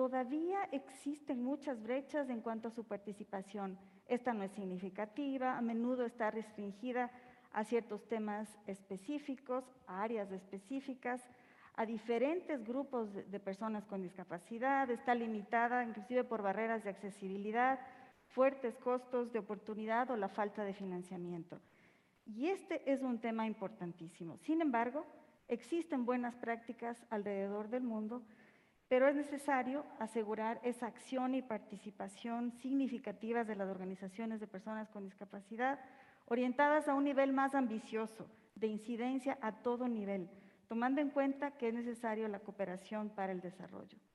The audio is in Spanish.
todavía existen muchas brechas en cuanto a su participación. Esta no es significativa, a menudo está restringida a ciertos temas específicos, a áreas específicas, a diferentes grupos de personas con discapacidad, está limitada inclusive por barreras de accesibilidad, fuertes costos de oportunidad o la falta de financiamiento. Y este es un tema importantísimo. Sin embargo, existen buenas prácticas alrededor del mundo, pero es necesario asegurar esa acción y participación significativas de las organizaciones de personas con discapacidad, orientadas a un nivel más ambicioso, de incidencia a todo nivel, tomando en cuenta que es necesario la cooperación para el desarrollo.